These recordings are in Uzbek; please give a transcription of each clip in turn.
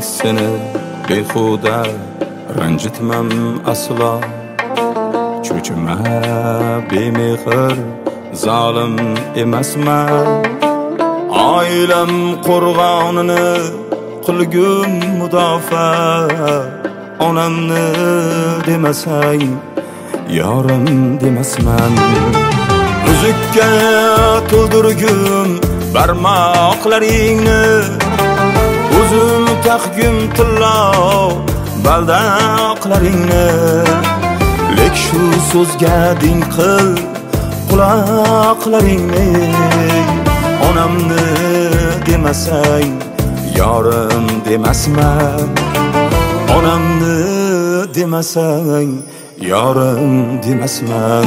seni behuda ranjitmam aslo. Cho'chima bemehr zolim emasman. Oilam qo'rg'onini qilgum mudofaa. Onamni demasang yorim demasman. Uzukka to'ldirgum barmoqlaringni, o'zim taqgum tillo baldoqlaringni. Lek shu so'zga din qil quloqlaringni. Onamni demasang yorim demasman. Onamni demasang yorim demasman.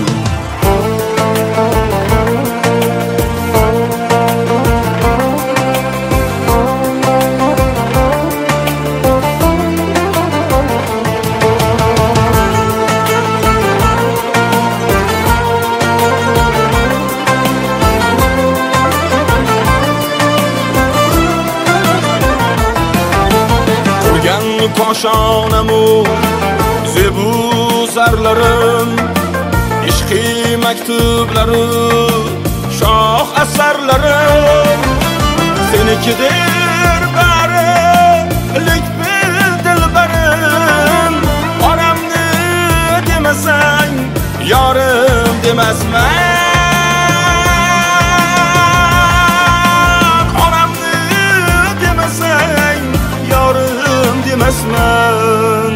Koshonamu zebu zarlarim, ishqi maktublarim, shoh asarlarim senikidir bari, lek bil dilbarim. Onamni demasang yorim demasman. Onamni demasang yorim demasman.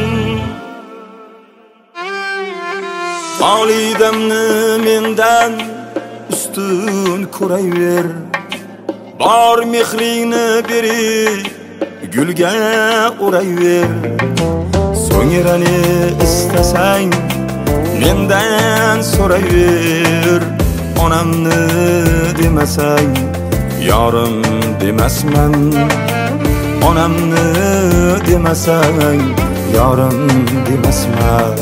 Validamni mendan ustun ko'rayver. Bor mehringni berib gulga o'rayver. So'ngrani istasang mendan so'rayver. Onamni demasang yorim demasman. Onamni demasang yorim demasman.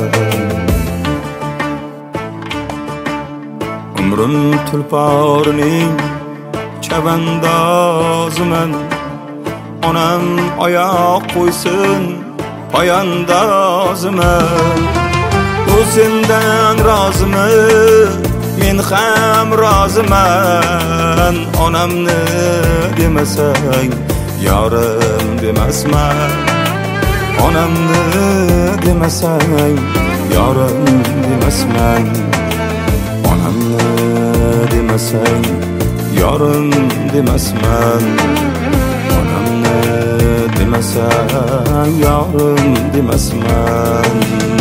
Umrim tulporning chavandoziman. Onam oyoq qo'ysin poyandoziman. U sendan rozimi, men ham roziman. Onamni demasang yorim demasman. Onamni demasang yorim demasman. Onamni demasang yorim demasman. Onamni demasang yorim demasman.